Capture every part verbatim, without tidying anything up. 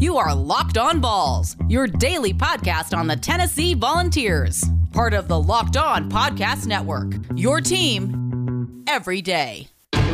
You are Locked On Vols, your daily podcast on the Tennessee Volunteers. Part of the Locked On Podcast Network, your team every day.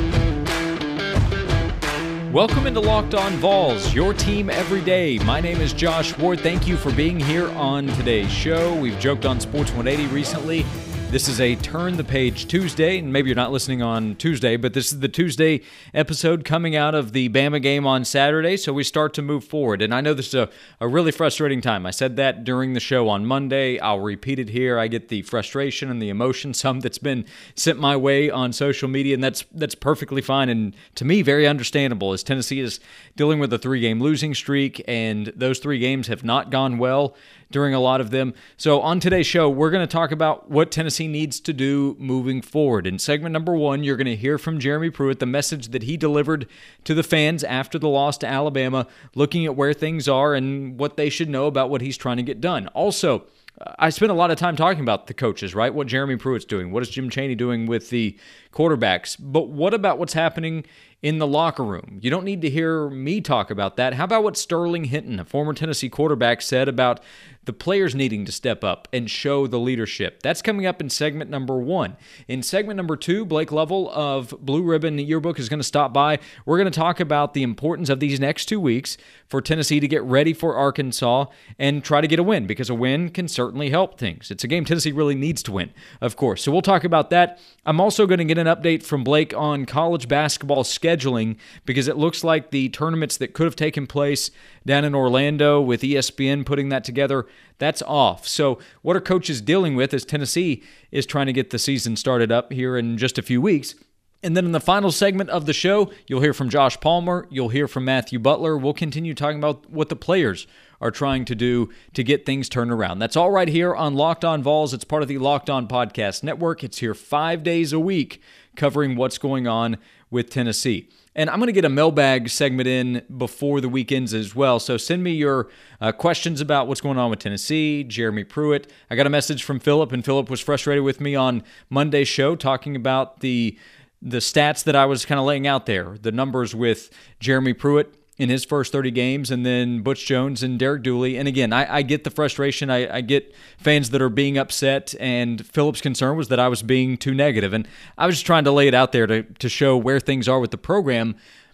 Welcome into Locked On Vols, your team every day. My name is Josh Ward. Thank you for being here on today's show. We've joked on Sports one eighty recently. This is a Turn the Page Tuesday, and maybe you're not listening on Tuesday, but this is the Tuesday episode coming out of the Bama game on Saturday, so we start to move forward. And I know this is a, a really frustrating time. I said that during the show on Monday. I'll repeat it here. I get the frustration and the emotion, some that's been sent my way on social media, and that's that's perfectly fine, and to me, very understandable, as Tennessee is dealing with a three-game losing streak, and those three games have not gone well during a lot of them. So on today's show, we're going to talk about what Tennessee needs to do moving forward. In segment number one, you're going to hear from Jeremy Pruitt, the message that he delivered to the fans after the loss to Alabama, looking at where things are and what they should know about what he's trying to get done. Also, I spent a lot of time talking about the coaches, right? What Jeremy Pruitt's doing. What is Jim Chaney doing with the quarterbacks? But what about what's happening in the locker room? You don't need to hear me talk about that. How about what Sterling Hinton, a former Tennessee quarterback, said about the players needing to step up and show the leadership? That's coming up in segment number one. In segment number two, Blake Lovell of Blue Ribbon Yearbook is going to stop by. We're going to talk about the importance of these next two weeks for Tennessee to get ready for Arkansas and try to get a win, because a win can certainly help things. It's a game Tennessee really needs to win, of course. So we'll talk about that. I'm also going to get an update from Blake on college basketball scheduling, because it looks like the tournaments that could have taken place down in Orlando with E S P N putting that together, that's off. So what are coaches dealing with as Tennessee is trying to get the season started up here in just a few weeks? And then in the final segment of the show, you'll hear from Josh Palmer, you'll hear from Matthew Butler. We'll continue talking about what the players are trying to do to get things turned around. That's all right here on Locked On Vols. It's part of the Locked On Podcast Network. It's here five days a week covering what's going on with Tennessee. And I'm going to get a mailbag segment in before the weekends as well. So send me your uh, questions about what's going on with Tennessee, Jeremy Pruitt. I got a message from Philip, and Philip was frustrated with me on Monday's show talking about the the stats that I was kind of laying out there, the numbers with Jeremy Pruitt in his first thirty games, and then Butch Jones and Derek Dooley. And again, I, I get the frustration. I, I get fans that are being upset, and Philip's concern was that I was being too negative. And I was just trying to lay it out there to, to show where things are with the program.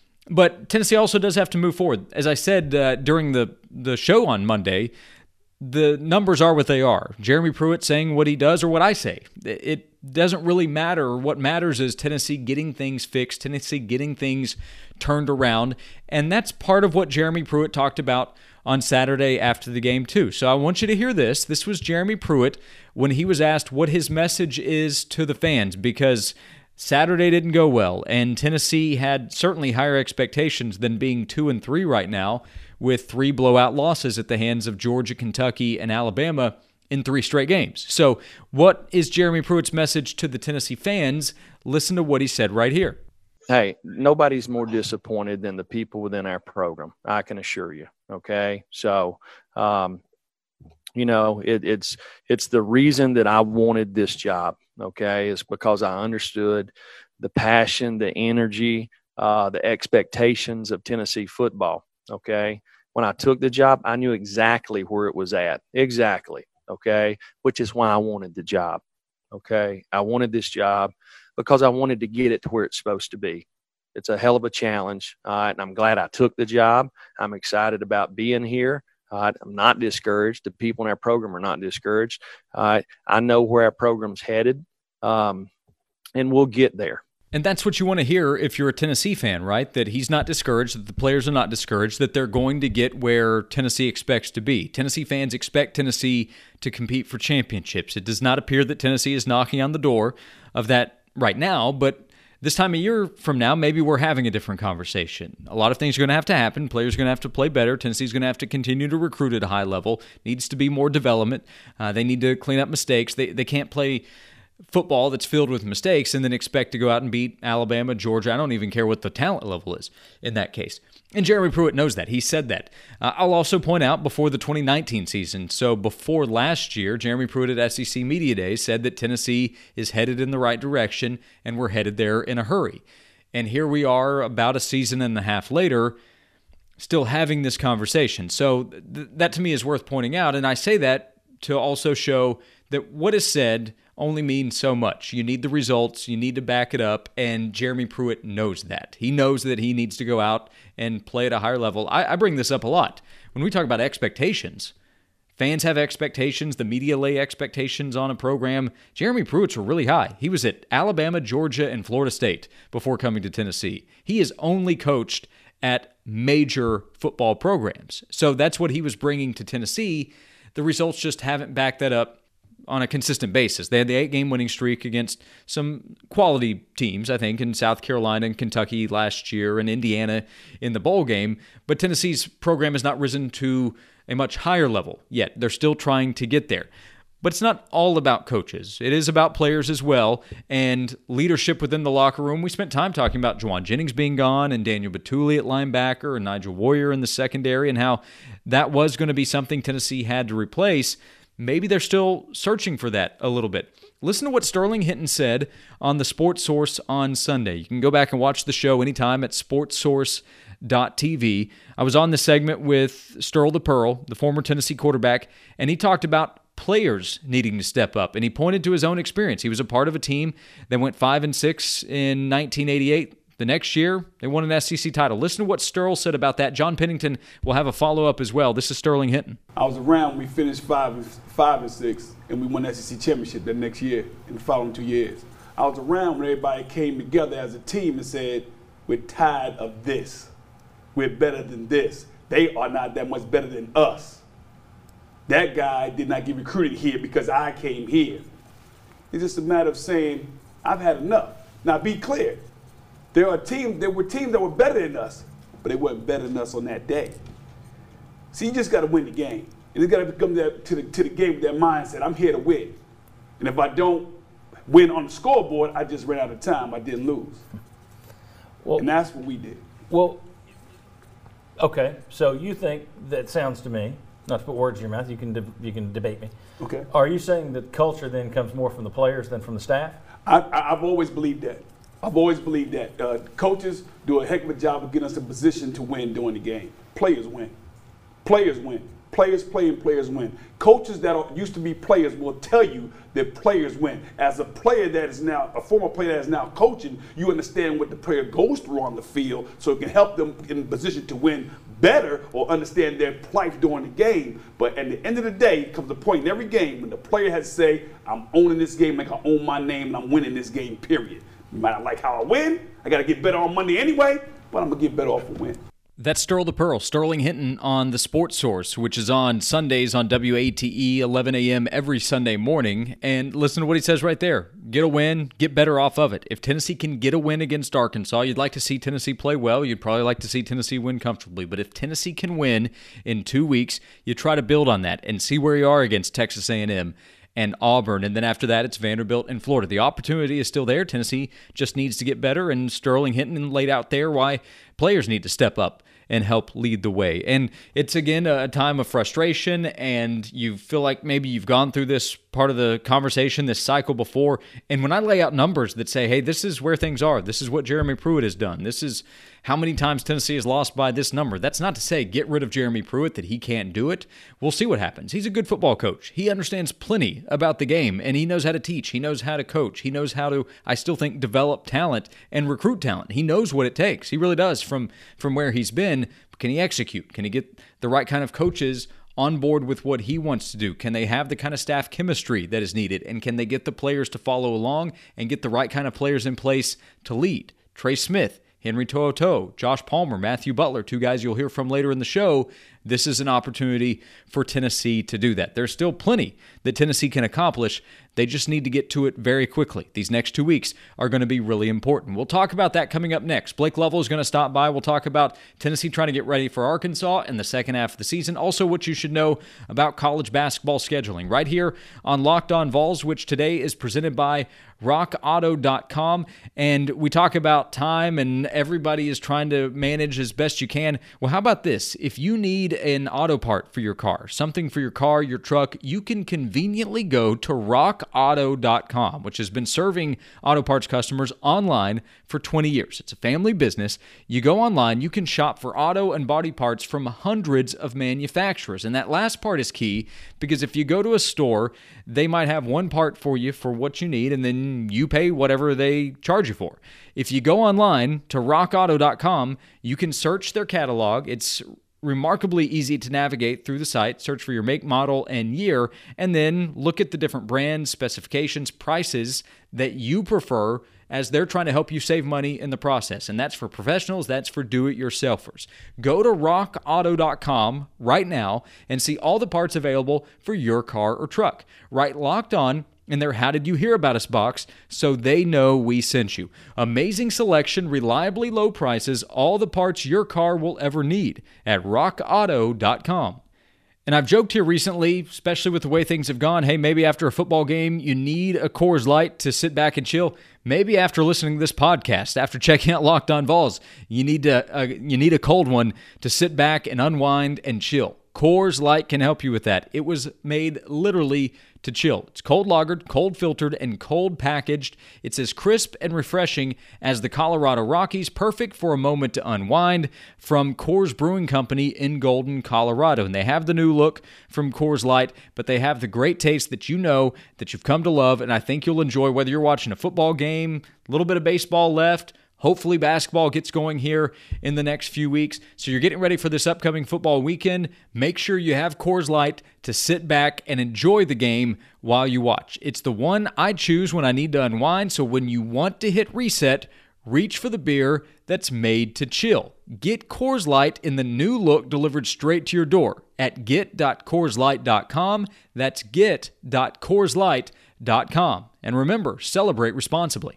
But Tennessee also does have to move forward. As I said uh, during the, the show on Monday, the numbers are what they are. Jeremy Pruitt saying what he does or what I say. It doesn't really matter. What matters is Tennessee getting things fixed, Tennessee getting things turned around, and that's part of what Jeremy Pruitt talked about on Saturday after the game too. So I want you to hear this. This was Jeremy Pruitt when he was asked what his message is to the fans, because Saturday didn't go well, and Tennessee had certainly higher expectations than being two and three right now, with three blowout losses at the hands of Georgia, Kentucky, and Alabama in three straight games. So what is Jeremy Pruitt's message to the Tennessee fans? Listen to what he said right here. Hey, nobody's more disappointed than the people within our program, I can assure you, okay? So, um, you know, it, it's it's the reason that I wanted this job, okay, is because I understood the passion, the energy, uh, the expectations of Tennessee football, okay? When I took the job, I knew exactly where it was at, exactly, okay, which is why I wanted the job, okay? I wanted this job because I wanted to get it to where it's supposed to be. It's a hell of a challenge, all right, and I'm glad I took the job. I'm excited about being here. All right, I'm not discouraged. The people in our program are not discouraged. All right, I know where our program's headed, um, and we'll get there. And that's what you want to hear if you're a Tennessee fan, right? That he's not discouraged, that the players are not discouraged, that they're going to get where Tennessee expects to be. Tennessee fans expect Tennessee to compete for championships. It does not appear that Tennessee is knocking on the door of that right now, but this time a year from now, maybe we're having a different conversation. A lot of things are going to have to happen. Players are going to have to play better. Tennessee's going to have to continue to recruit at a high level. Needs to be more development. Uh, they need to clean up mistakes. They they can't play football that's filled with mistakes and then expect to go out and beat Alabama, Georgia. I don't even care what the talent level is in that case. And Jeremy Pruitt knows that. He said that. Uh, I'll also point out before the twenty nineteen season, so before last year, Jeremy Pruitt at S E C Media Days said that Tennessee is headed in the right direction and we're headed there in a hurry. And here we are about a season and a half later, still having this conversation. So th- that to me is worth pointing out. And I say that to also show that what is said only means so much. You need the results. You need to back it up. And Jeremy Pruitt knows that. He knows that he needs to go out and play at a higher level. I, I bring this up a lot. When we talk about expectations, fans have expectations. The media lay expectations on a program. Jeremy Pruitt's were really high. He was at Alabama, Georgia, and Florida State before coming to Tennessee. He has only coached at major football programs. So that's what he was bringing to Tennessee. The results just haven't backed that up on a consistent basis. They had the eight-game winning streak against some quality teams, I think, in South Carolina and Kentucky last year and Indiana in the bowl game. But Tennessee's program has not risen to a much higher level yet. They're still trying to get there. But it's not all about coaches. It is about players as well and leadership within the locker room. We spent time talking about Juwan Jennings being gone and Daniel Batuli at linebacker and Nigel Warrior in the secondary and how that was going to be something Tennessee had to replace. Maybe they're still searching for that a little bit. Listen to what Sterling Hinton said on the Sports Source on Sunday. You can go back and watch the show anytime at sports source dot t v. I was on the segment with Sterl the Pearl, the former Tennessee quarterback, and he talked about players needing to step up, and he pointed to his own experience. He was a part of a team that went five and six in nineteen eighty-eight. The next year, they won an S E C title. Listen to what Sterl said about that. John Pennington will have a follow-up as well. This is Sterling Hinton. I was around when we finished five and, five and six, and we won the S E C championship the next year in the following two years. I was around when everybody came together as a team and said, we're tired of this. We're better than this. They are not that much better than us. That guy did not get recruited here because I came here. It's just a matter of saying, I've had enough. Now, be clear. There are teams, there were teams that were better than us, but they weren't better than us on that day. See, you just got to win the game. And you got to come to the, to the game with that mindset. I'm here to win. And if I don't win on the scoreboard, I just ran out of time. I didn't lose. Well, and that's what we did. Well, okay. So you think that sounds to me, not to put words in your mouth, you can de- you can debate me. Okay. Are you saying that culture then comes more from the players than from the staff? I, I, I've always believed that. I've always believed that. Uh, coaches do a heck of a job of getting us in position to win during the game. Players win. Players win. Players play and players win. Coaches that are, used to be players will tell you that players win. As a player that is now, a former player that is now coaching, you understand what the player goes through on the field so it can help them in position to win better or understand their plight during the game. But at the end of the day, comes a point in every game when the player has to say, I'm owning this game like I own my name and I'm winning this game, period. You might not like how I win. I got to get better on Monday anyway, but I'm going to get better off a win. That's Sterl the Pearl, Sterling Hinton on the Sports Source, which is on Sundays on W A T E, eleven a.m. every Sunday morning. And listen to what he says right there. Get a win, get better off of it. If Tennessee can get a win against Arkansas, you'd like to see Tennessee play well. You'd probably like to see Tennessee win comfortably. But if Tennessee can win in two weeks, you try to build on that and see where you are against Texas A and M and Auburn, and then after that, it's Vanderbilt and Florida. The opportunity is still there. Tennessee just needs to get better, and Sterling Hinton laid out there why players need to step up and help lead the way. And it's, again, a time of frustration, and you feel like maybe you've gone through this part of the conversation, this cycle before. And when I lay out numbers that say, hey, this is where things are, this is what Jeremy Pruitt has done, this is how many times Tennessee has lost by this number, that's not to say get rid of Jeremy Pruitt, that he can't do it. We'll see what happens. He's a good football coach. He understands plenty about the game, and he knows how to teach. He knows how to coach. He knows how to, I still think, develop talent and recruit talent. He knows what it takes. He really does from, from where he's been. Can he execute? Can he get the right kind of coaches on board with what he wants to do? Can they have the kind of staff chemistry that is needed? And can they get the players to follow along and get the right kind of players in place to lead? Trey Smith, Henry To'oTo'o, Josh Palmer, Matthew Butler, two guys you'll hear from later in the show. This is an opportunity for Tennessee to do that. There's still plenty that Tennessee can accomplish. They just need to get to it very quickly. These next two weeks are going to be really important. We'll talk about that coming up next. Blake Lovell is going to stop by. We'll talk about Tennessee trying to get ready for Arkansas in the second half of the season. Also, what you should know about college basketball scheduling right here on Locked On Vols, which today is presented by rock auto dot com. And we talk about time and everybody is trying to manage as best you can. Well, how about this? If you need an auto part for your car, something for your car, your truck, you can conveniently go to rock rock auto dot com, which has been serving auto parts customers online for twenty years. It's a family business. You go online, you can shop for auto and body parts from hundreds of manufacturers. And that last part is key because if you go to a store, they might have one part for you for what you need, and then you pay whatever they charge you for. If you go online to rock auto dot com, you can search their catalog. It's remarkably easy to navigate through the site. Search for your make, model, and year, and then look at the different brands, specifications, prices that you prefer as they're trying to help you save money in the process. And that's for professionals, that's for do-it-yourselfers. Go to rock auto dot com right now and see all the parts available for your car or truck. Write Locked On in their How Did You Hear About Us box so they know we sent you. Amazing selection, reliably low prices, all the parts your car will ever need at rock auto dot com. And I've joked here recently, especially with the way things have gone, hey, maybe after a football game, you need a Coors Light to sit back and chill. Maybe after listening to this podcast, after checking out Locked On Vols, you need to, uh, you need a cold one to sit back and unwind and chill. Coors Light can help you with that. It was made literally to chill. It's cold lagered, cold filtered, and cold packaged. It's as crisp and refreshing as the Colorado Rockies, perfect for a moment to unwind, from Coors Brewing Company in Golden, Colorado. And they have the new look from Coors Light, but they have the great taste that you know, that you've come to love, and I think you'll enjoy whether you're watching a football game, a little bit of baseball left. Hopefully basketball gets going here in the next few weeks. So you're getting ready for this upcoming football weekend. Make sure you have Coors Light to sit back and enjoy the game while you watch. It's the one I choose when I need to unwind. So when you want to hit reset, reach for the beer that's made to chill. Get Coors Light in the new look delivered straight to your door at get dot coors light dot com. That's get dot coors light dot com. And remember, celebrate responsibly.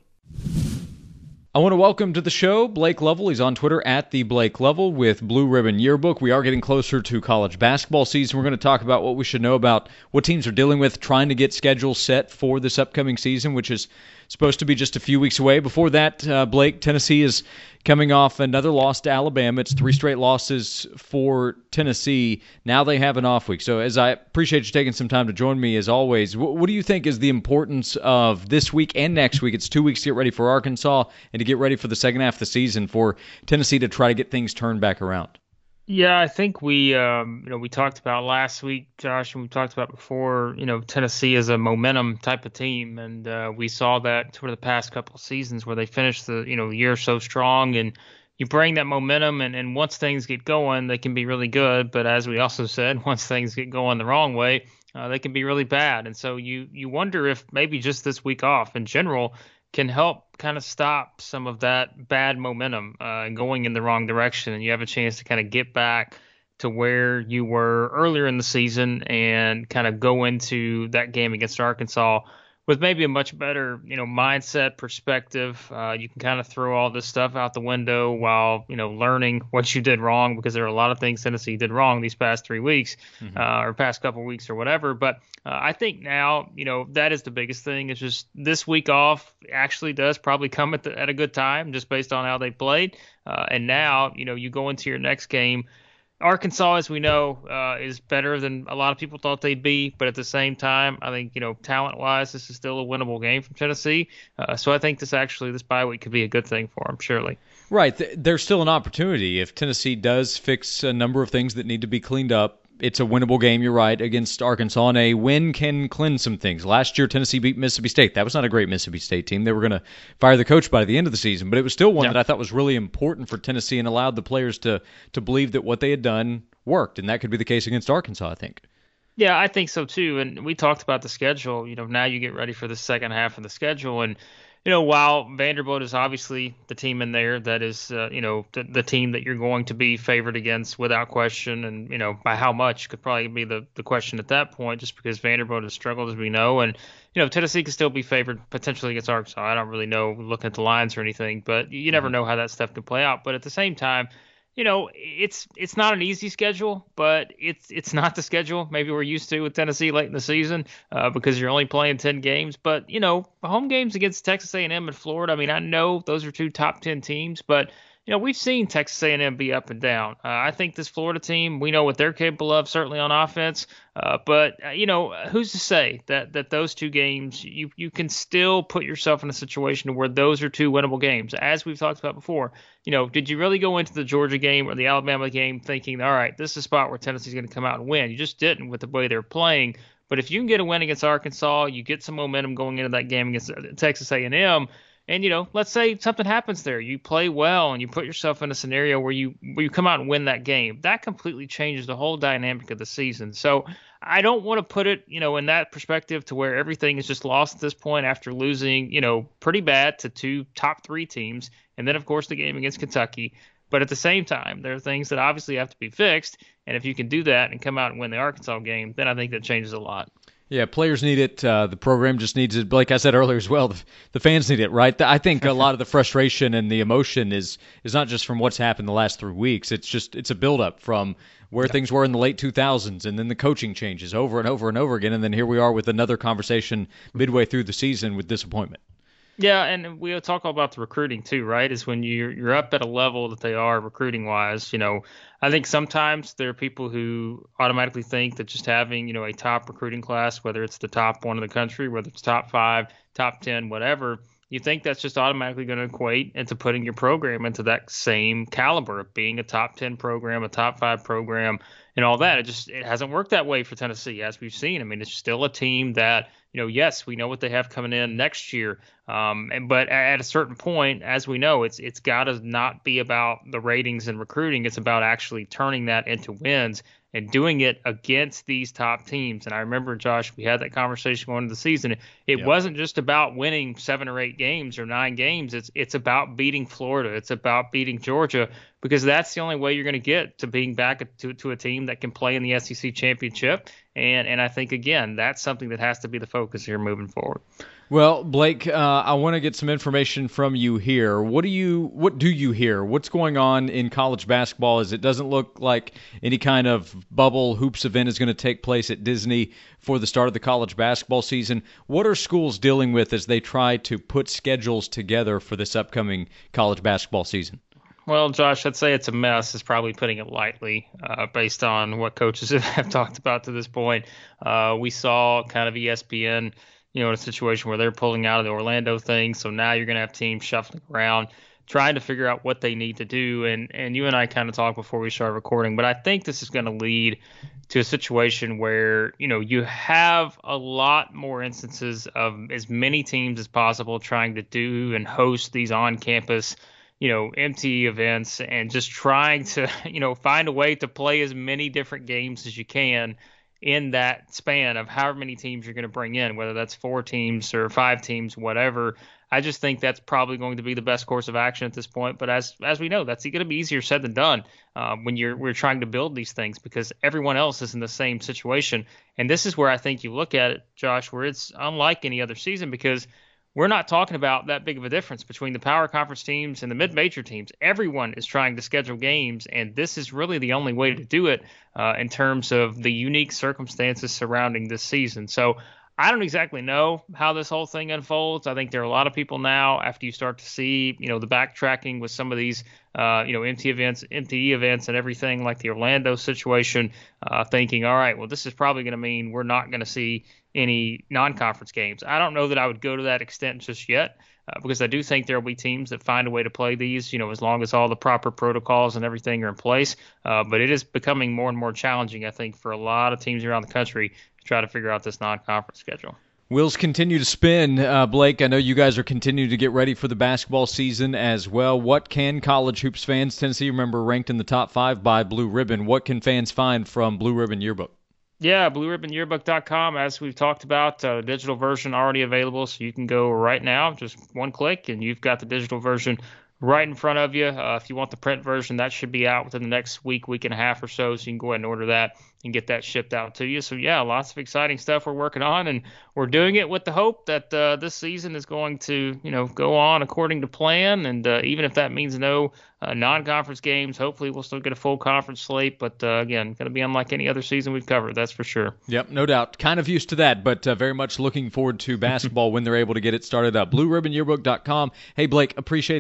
I want to welcome to the show Blake Lovell. He's on Twitter at the Blake Lovell with Blue Ribbon Yearbook. We are getting closer to college basketball season. We're going to talk about what we should know about what teams are dealing with, trying to get schedules set for this upcoming season, which is supposed to be just a few weeks away. Before that, uh, Blake, Tennessee is coming off another loss to Alabama. It's three straight losses for Tennessee. Now they have an off week. So as I appreciate you taking some time to join me as always, wh- what do you think is the importance of this week and next week? It's two weeks to get ready for Arkansas and to get ready for the second half of the season for Tennessee to try to get things turned back around. Yeah, I think we, um, you know, we talked about last week, Josh, and we talked about before, you know, Tennessee is a momentum type of team. And uh, we saw that sort of the past couple of seasons where they finished the, you know, year so strong, and you bring that momentum. And, and once things get going, they can be really good. But as we also said, once things get going the wrong way, uh, they can be really bad. And so you, you wonder if maybe just this week off in general can help kind of stop some of that bad momentum uh, going in the wrong direction, and you have a chance to kind of get back to where you were earlier in the season and kind of go into that game against Arkansas with maybe a much better, you know, mindset perspective. Uh, you can kind of throw all this stuff out the window while, you know, learning what you did wrong, because there are a lot of things Tennessee did wrong these past three weeks mm-hmm. uh, or past couple of weeks or whatever. But uh, I think now, you know, that is the biggest thing. It's just this week off actually does probably come at, the, at a good time just based on how they played. Uh, and now, you know, you go into your next game. Arkansas, as we know, uh, is better than a lot of people thought they'd be, but at the same time, I think, you know, talent-wise, this is still a winnable game from Tennessee. Uh, so I think this actually, this bye week could be a good thing for them, surely. Right. There's still an opportunity. If Tennessee does fix a number of things that need to be cleaned up, it's a winnable game, you're right, against Arkansas, and a win can cleanse some things. Last year, Tennessee beat Mississippi State. That was not a great Mississippi State team. They were going to fire the coach by the end of the season, but it was still one yeah. that I thought was really important for Tennessee and allowed the players to to believe that what they had done worked, and that could be the case against Arkansas, I think. Yeah, I think so too, and we talked about the schedule. You know, now you get ready for the second half of the schedule, and you know, while Vanderbilt is obviously the team in there that is, uh, you know, the, the team that you're going to be favored against without question, and, you know, by how much could probably be the, the question at that point, just because Vanderbilt has struggled, as we know. And, you know, Tennessee could still be favored potentially against Arkansas. I don't really know looking at the lines or anything, but you never know how that stuff can play out. But at the same time, you know, it's it's not an easy schedule, but it's it's not the schedule maybe we're used to with Tennessee late in the season uh, because you're only playing ten games. But, you know, home games against Texas A and M and Florida, I mean, I know those are two top ten teams, but you know, we've seen Texas A and M be up and down. Uh, I think this Florida team, we know what they're capable of, certainly on offense. Uh, but, uh, you know, who's to say that, that those two games, you, you can still put yourself in a situation where those are two winnable games. As we've talked about before, you know, did you really go into the Georgia game or the Alabama game thinking, all right, this is a spot where Tennessee's going to come out and win? You just didn't with the way they're playing. But if you can get a win against Arkansas, you get some momentum going into that game against Texas A and M. And, you know, let's say something happens there. You play well and you put yourself in a scenario where you where you come out and win that game. That completely changes the whole dynamic of the season. So I don't want to put it, you know, in that perspective to where everything is just lost at this point after losing, you know, pretty bad to two top three teams. And then, of course, the game against Kentucky. But at the same time, there are things that obviously have to be fixed. And if you can do that and come out and win the Arkansas game, then I think that changes a lot. Yeah, players need it. Uh, the program just needs it. Like I said earlier as well, the, the fans need it, right? I think a lot of the frustration and the emotion is is not just from what's happened the last three weeks. It's just it's a buildup from where things were in the late two thousands, and then the coaching changes over and over and over again, and then here we are with another conversation midway through the season with disappointment. Yeah, and we'll talk about the recruiting too, right? Is when you're you're up at a level that they are recruiting wise. You know, I think sometimes there are people who automatically think that just having, you know, a top recruiting class, whether it's the top one in the country, whether it's top five, top ten, whatever, you think that's just automatically going to equate into putting your program into that same caliber of being a top ten program, a top five program, and all that. It just it hasn't worked that way for Tennessee, as we've seen. I mean, it's still a team that, you know, yes, we know what they have coming in next year. Um, and, but at a certain point, as we know, it's it's got to not be about the ratings and recruiting. It's about actually turning that into wins and doing it against these top teams. And I remember, Josh, we had that conversation going into the season. It yep. wasn't just about winning seven or eight games or nine games. It's it's about beating Florida. It's about beating Georgia, because that's the only way you're going to get to being back to, to a team that can play in the S E C championship. And and I think, again, that's something that has to be the focus here moving forward. Well, Blake, uh, I want to get some information from you here. What do you what do you hear? What's going on in college basketball? As it doesn't look like any kind of bubble hoops event is going to take place at Disney for the start of the college basketball season. What are schools dealing with as they try to put schedules together for this upcoming college basketball season? Well, Josh, I'd say it's a mess is probably putting it lightly, uh, based on what coaches have talked about to this point. Uh, we saw kind of E S P N, you know, in a situation where they're pulling out of the Orlando thing. So now you're going to have teams shuffling around, trying to figure out what they need to do. And, and you and I kind of talked before we started recording, but I think this is going to lead to a situation where, you know, you have a lot more instances of as many teams as possible trying to do and host these on-campus, you know, empty events, and just trying to, you know, find a way to play as many different games as you can in that span of however many teams you're going to bring in, whether that's four teams or five teams, whatever. I just think that's probably going to be the best course of action at this point. But as as we know, that's going to be easier said than done uh, when you're we're trying to build these things, because everyone else is in the same situation. And this is where I think you look at it, Josh, where it's unlike any other season, because we're not talking about that big of a difference between the power conference teams and the mid-major teams. Everyone is trying to schedule games, and this is really the only way to do it uh, in terms of the unique circumstances surrounding this season. So I don't exactly know how this whole thing unfolds. I think there are a lot of people now, after you start to see, you know, the backtracking with some of these, uh, you know, empty events, empty events and everything, like the Orlando situation, uh, thinking, all right, well, this is probably going to mean we're not going to see any non-conference games. I don't know that I would go to that extent just yet, uh, because I do think there will be teams that find a way to play these, you know, as long as all the proper protocols and everything are in place. Uh, but it is becoming more and more challenging, I think, for a lot of teams around the country to try to figure out this non-conference schedule. Wheels continue to spin. Uh, Blake, I know you guys are continuing to get ready for the basketball season as well. What can college hoops fans, Tennessee, remember, ranked in the top five by Blue Ribbon, what can fans find from Blue Ribbon Yearbook? Yeah, blue ribbon yearbook dot com, as we've talked about, uh, digital version already available, so you can go right now, just one click, and you've got the digital version right in front of you. Uh, if you want the print version, that should be out within the next week, week and a half or so, so you can go ahead and order that and get that shipped out to you. So, yeah, lots of exciting stuff we're working on, and we're doing it with the hope that uh, this season is going to, you know, go on according to plan, and uh, even if that means no uh, non-conference games, hopefully we'll still get a full conference slate, but, uh, again, going to be unlike any other season we've covered, that's for sure. Yep, no doubt. Kind of used to that, but uh, very much looking forward to basketball when they're able to get it started up. blue ribbon yearbook dot com. Hey, Blake, appreciate the time as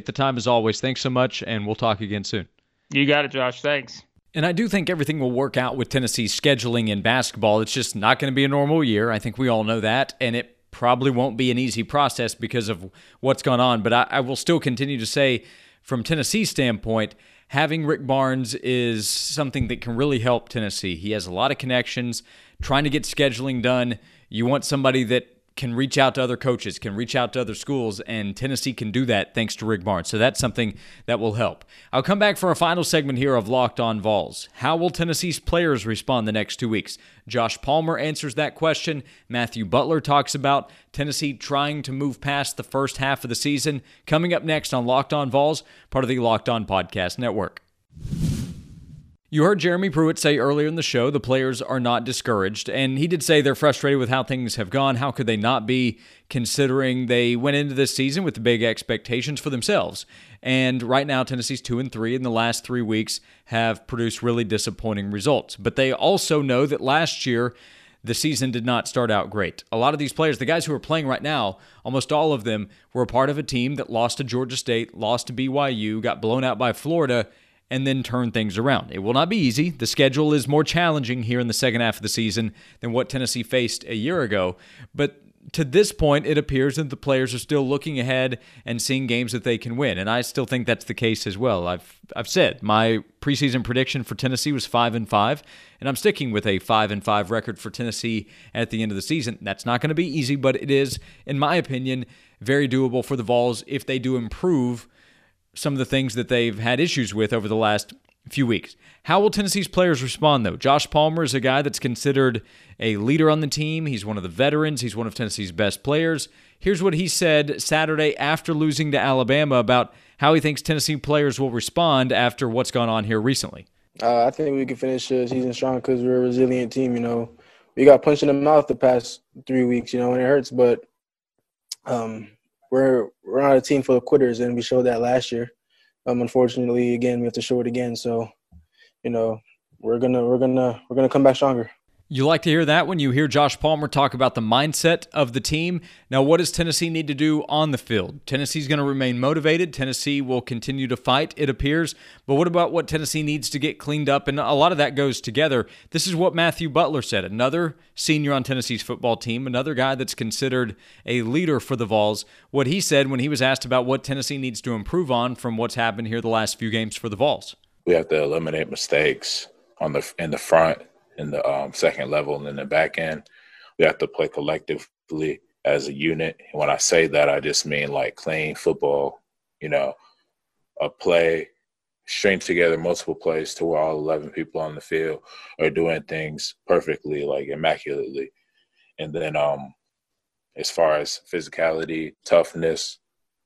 as always. Thanks so much, and we'll talk again soon. You got it, Josh. Thanks. And I do think everything will work out with Tennessee's scheduling in basketball. It's just not going to be a normal year. I think we all know that, and it probably won't be an easy process because of what's gone on. But I, I will still continue to say, from Tennessee's standpoint, having Rick Barnes is something that can really help Tennessee. He has a lot of connections, trying to get scheduling done. You want somebody that can reach out to other coaches, can reach out to other schools, and Tennessee can do that thanks to Rick Barnes. So that's something that will help. I'll come back for a final segment here of Locked On Vols. How will Tennessee's players respond the next two weeks? Josh Palmer answers that question. Matthew Butler talks about Tennessee trying to move past the first half of the season. Coming up next on Locked On Vols, part of the Locked On Podcast Network. You heard Jeremy Pruitt say earlier in the show the players are not discouraged, and he did say they're frustrated with how things have gone. How could they not be, considering they went into this season with the big expectations for themselves? And right now, Tennessee's two and three in the last three weeks have produced really disappointing results. But they also know that last year, the season did not start out great. A lot of these players, the guys who are playing right now, almost all of them were a part of a team that lost to Georgia State, lost to B Y U, got blown out by Florida, and then turn things around. It will not be easy. The schedule is more challenging here in the second half of the season than what Tennessee faced a year ago. But to this point, it appears that the players are still looking ahead and seeing games that they can win. And I still think that's the case as well. I've I've said my preseason prediction for Tennessee was five and five, and I'm sticking with a five and five record for Tennessee at the end of the season. That's not going to be easy, but it is, in my opinion, very doable for the Vols if they do improve some of the things that they've had issues with over the last few weeks. How will Tennessee's players respond, though? Josh Palmer is a guy that's considered a leader on the team. He's one of the veterans. He's one of Tennessee's best players. Here's what he said Saturday after losing to Alabama about how he thinks Tennessee players will respond after what's gone on here recently. Uh, I think we can finish the season strong because we're a resilient team. You know, we got punched in the mouth the past three weeks, you know, and it hurts, but um, we're we're not a team full of quitters, and we showed that last year. Um, unfortunately, again, we have to show it again. So, you know, we're gonna we're gonna we're gonna come back stronger. You like to hear that when you hear Josh Palmer talk about the mindset of the team. Now, what does Tennessee need to do on the field? Tennessee's going to remain motivated. Tennessee will continue to fight, it appears. But what about what Tennessee needs to get cleaned up? And a lot of that goes together. This is what Matthew Butler said, another senior on Tennessee's football team, another guy that's considered a leader for the Vols. What he said when he was asked about what Tennessee needs to improve on from what's happened here the last few games for the Vols. We have to eliminate mistakes on the in the front, in the um, second level, and in the back end. We have to play collectively as a unit. And when I say that, I just mean like clean football, you know, a play, string together multiple plays to where all eleven people on the field are doing things perfectly, like immaculately. And then um, as far as physicality, toughness,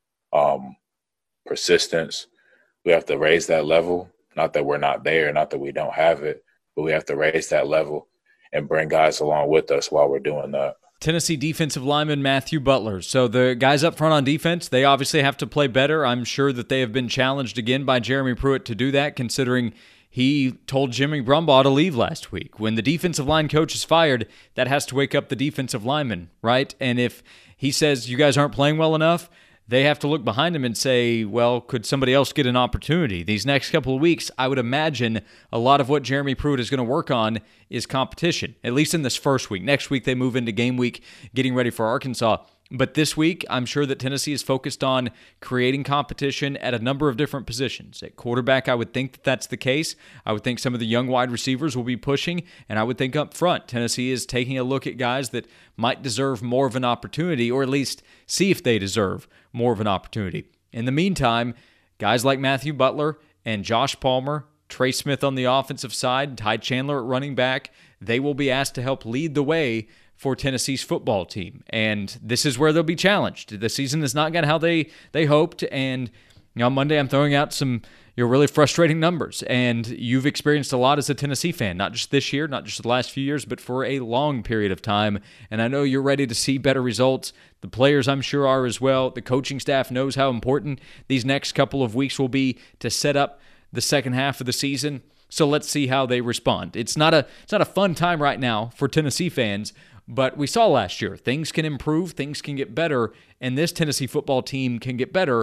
um, persistence, we have to raise that level. Not that we're not there, not that we don't have it, but we have to raise that level and bring guys along with us while we're doing that. Tennessee defensive lineman Matthew Butler. So the guys up front on defense, they obviously have to play better. I'm sure that they have been challenged again by Jeremy Pruitt to do that, considering he told Jimmy Brumbaugh to leave last week. When the defensive line coach is fired, that has to wake up the defensive lineman, right? And if he says you guys aren't playing well enough, they have to look behind him and say, well, could somebody else get an opportunity? These next couple of weeks, I would imagine a lot of what Jeremy Pruitt is going to work on is competition, at least in this first week. Next week, they move into game week, getting ready for Arkansas. But this week, I'm sure that Tennessee is focused on creating competition at a number of different positions. At quarterback, I would think that that's the case. I would think some of the young wide receivers will be pushing, and I would think up front, Tennessee is taking a look at guys that might deserve more of an opportunity, or at least see if they deserve more of an opportunity. In the meantime, guys like Matthew Butler and Josh Palmer, Trey Smith on the offensive side, Ty Chandler at running back, they will be asked to help lead the way for Tennessee's football team. And this is where they'll be challenged. The season has not gone how they, they hoped. And you know, on Monday, I'm throwing out some you know, really frustrating numbers. And you've experienced a lot as a Tennessee fan, not just this year, not just the last few years, but for a long period of time. And I know you're ready to see better results. The players, I'm sure, are as well. The coaching staff knows how important these next couple of weeks will be to set up the second half of the season. So let's see how they respond. It's not a it's not a fun time right now for Tennessee fans, but we saw last year things can improve, things can get better, and this Tennessee football team can get better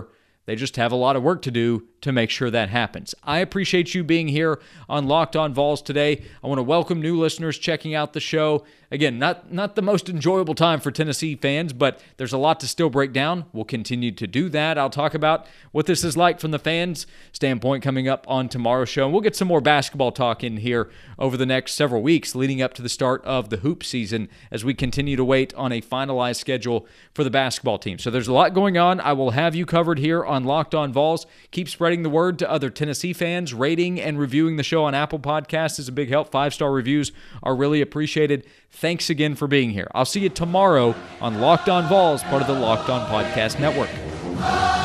They just have a lot of work to do to make sure that happens. I appreciate you being here on Locked On Vols today. I want to welcome new listeners checking out the show. Again, not, not the most enjoyable time for Tennessee fans, but there's a lot to still break down. We'll continue to do that. I'll talk about what this is like from the fans' standpoint coming up on tomorrow's show. And we'll get some more basketball talk in here over the next several weeks leading up to the start of the hoop season as we continue to wait on a finalized schedule for the basketball team. So there's a lot going on. I will have you covered here on Locked On Vols. Keep spreading the word to other Tennessee fans. Rating and reviewing the show on Apple Podcasts is a big help. Five-star reviews are really appreciated. Thanks again for being here. I'll see you tomorrow on Locked On Vols, part of the Locked On Podcast Network.